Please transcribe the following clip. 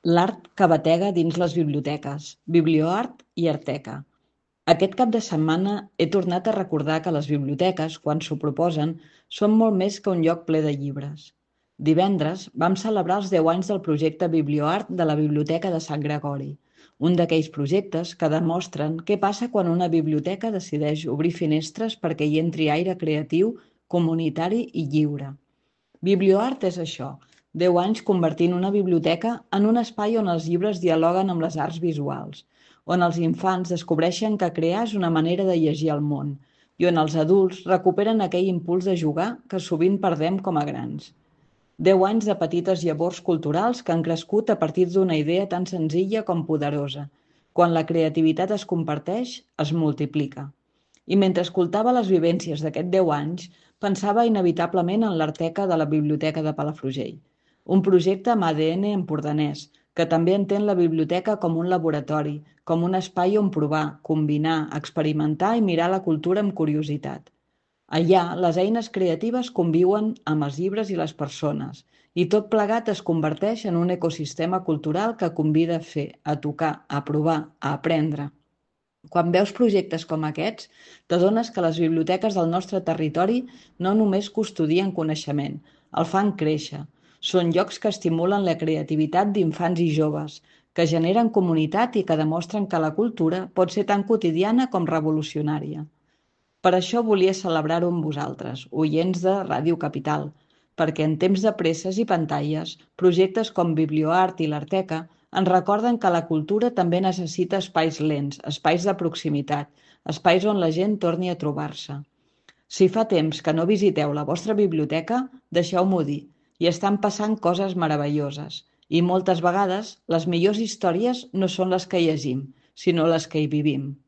L'art que batega dins les biblioteques, Biblioart i Arteca. Aquest cap de setmana he tornat a recordar que les biblioteques, quan s'ho proposen, són molt més que un lloc ple de llibres. Divendres vam celebrar els 10 anys del projecte Biblioart de la Biblioteca de Sant Gregori, un d'aquells projectes que demostren què passa quan una biblioteca decideix obrir finestres perquè hi entri aire creatiu, comunitari i lliure. Biblioart és això, 10 anys convertint una biblioteca en un espai on els llibres dialoguen amb les arts visuals, on els infants descobreixen que crear és una manera de llegir el món i on els adults recuperen aquell impuls de jugar que sovint perdem com a grans. 10 anys de petites llavors culturals que han crescut a partir d'una idea tan senzilla com poderosa. Quan la creativitat es comparteix, es multiplica. I mentre escoltava les vivències d'aquests 10 anys, pensava inevitablement en l'Arteca de la Biblioteca de Palafrugell, un projecte amb ADN empordanès, que també entén la biblioteca com un laboratori, com un espai on provar, combinar, experimentar i mirar la cultura amb curiositat. Allà, les eines creatives conviuen amb els llibres i les persones, i tot plegat es converteix en un ecosistema cultural que convida a fer, a tocar, a provar, a aprendre. Quan veus projectes com aquests, t'adones que les biblioteques del nostre territori no només custodien coneixement, el fan créixer. Són llocs que estimulen la creativitat d'infants i joves, que generen comunitat i que demostren que la cultura pot ser tan quotidiana com revolucionària. Per això volia celebrar-ho amb vosaltres, oients de Ràdio Capital, perquè en temps de presses i pantalles, projectes com Biblioart i l'Arteca ens recorden que la cultura també necessita espais lents, espais de proximitat, espais on la gent torni a trobar-se. Si fa temps que no visiteu la vostra biblioteca, deixeu-m'ho dir, hi estan passant coses meravelloses. I moltes vegades les millors històries no són les que llegim, sinó les que hi vivim.